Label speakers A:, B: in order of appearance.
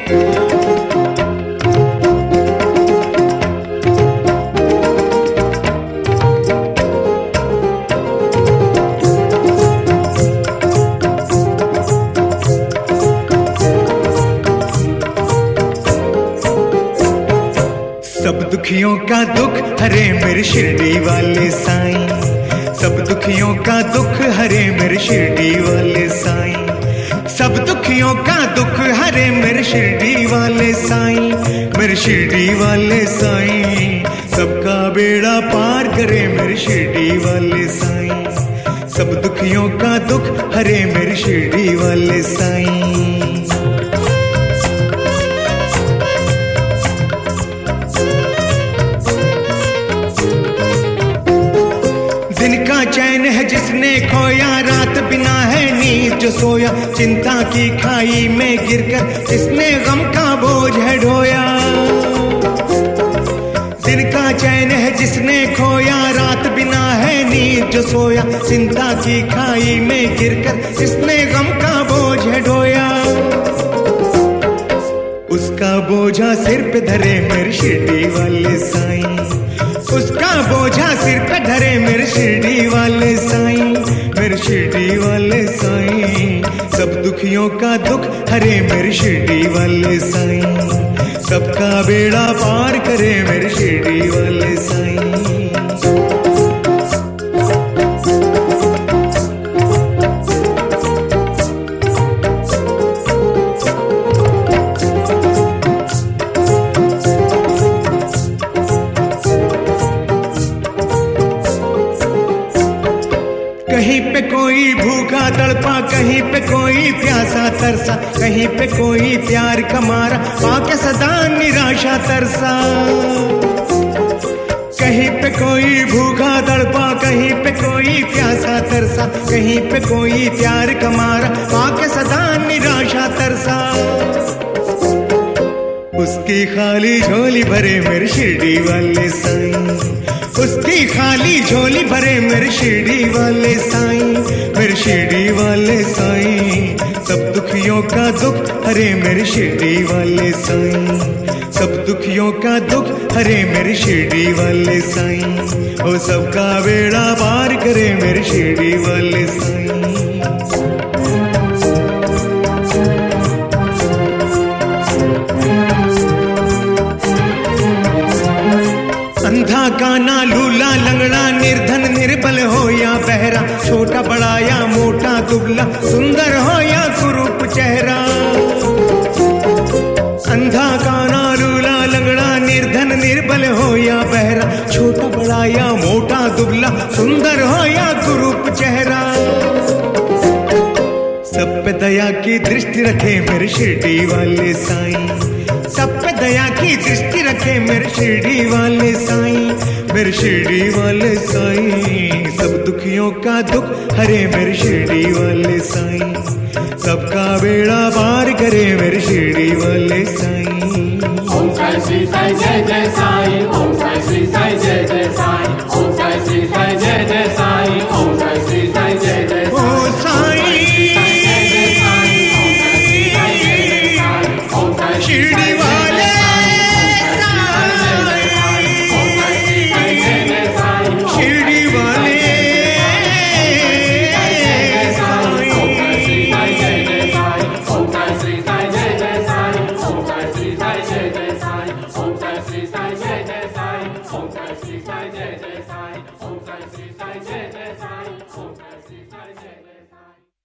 A: सब दुखियों का दुख हरे मेरे शिरडी वाले साईं, सब दुखियों का दुख हरे मेरे शिरडी वाले साईं, सब दुखियों का दुख हरे मेरे शिरडी वाले साईं, मेरे शिरडी वाले साईं, सबका बेड़ा पार करे मेरे शिरडी वाले साईं, सब दुखियों का दुख हरे मेरे शिरडी वाले साईं। दिन का चैन है जिसने खोया, रात बिना है नींद जो सोया, चिंता की खाई में गिरकर जिसने गम का बोझ है ढोया। दिन का चैन है जिसने खोया, रात बिना है नींद जो सोया, चिंता की खाई में गिरकर जिसने गम का बोझ है ढोया। उसका बोझा सिर पे धरे मेरे शिरडी वाले साईं, उसका बोझा सिर पे धरे मेरे शिरडी वाले साईं, मेरे शिरडी वाले साईं, सब दुखियों का दुख हरे मेरे शिरडी वाले साईं, सबका बेड़ा पार करे मेरे शिरडी वाले साईं। कहीं पे कोई भूखा तड़पा, कहीं पे कोई प्यासा तरसा, कहीं पे कोई प्यार का मारा पाके सदा निराशा तरसा। कहीं पे कोई भूखा तड़पा, कहीं पे कोई प्यासा तरसा, कहीं पे कोई प्यार का मारा पाके सदा निराशा तरसा। उसकी खाली झोली भरे मेरे शिरडी वाले साईं, उसकी खाली झोली भरे मेरे शिरडी वाले साईं, मेरे शिरडी वाले साईं, सब दुखियों का दुख हरे मेरे शिरडी वाले साईं, सब दुखियों का दुख हरे मेरे शिरडी वाले साईं, ओ सबका बेड़ा पार करे मेरे शिरडी वाले साईं। अंधा काना लूला लंगड़ा, निर्धन निर्बल हो या बहरा, छोटा बड़ा या मोटा दुबला, सुंदर हो या कुरूप चेहरा। अंधा काना लूला लंगड़ा, निर्धन निर्बल हो या बहरा, छोटा बड़ा या मोटा दुबला, सुंदर हो या कुरूप चेहरा। सब पे दया की दृष्टि रखे मेरे शिरडी वाले साईं, सब पे दया की दृष्टि रखे मेरे शिरडी वाले साईं, मेरे शिरडी वाले साईं, सब दुखियों का दुख हरे मेरे शिरडी वाले साईं, सबका बेड़ा पार करे मेरे शिरडी वाले साईं।
B: ओम साई श्री साई जय जय साई, ओम साई श्री साई जय जय साई, ओम साई श्री साई जय जय साई, ओम साई श्री साई जय जय साई।
A: शिरडी वाले शिरडी वाले
B: जय जय साई।